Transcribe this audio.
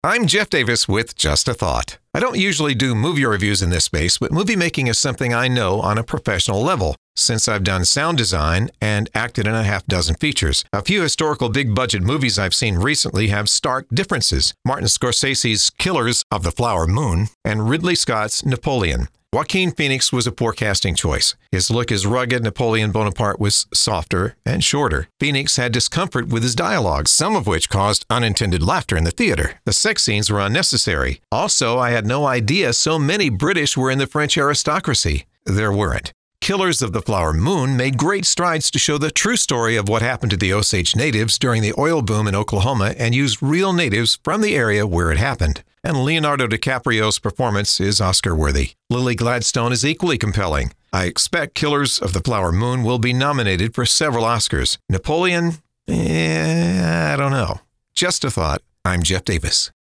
I'm Jeff Davis with Just a Thought. I don't usually do movie reviews in this space, but movie making is something I know on a professional level, since I've done sound design and acted in a half dozen features. A few historical big-budget movies I've seen recently have stark differences. Martin Scorsese's Killers of the Flower Moon and Ridley Scott's Napoleon. Joaquin Phoenix was a poor casting choice. His look as rugged, Napoleon Bonaparte was softer and shorter. Phoenix had discomfort with his dialogue, some of which caused unintended laughter in the theater. The sex scenes were unnecessary. Also, I had no idea so many British were in the French aristocracy. There weren't. Killers of the Flower Moon made great strides to show the true story of what happened to the Osage natives during the oil boom in Oklahoma and used real natives from the area where it happened. And Leonardo DiCaprio's performance is Oscar-worthy. Lily Gladstone is equally compelling. I expect Killers of the Flower Moon will be nominated for several Oscars. Napoleon? I don't know. Just a thought. I'm Jeff Davis.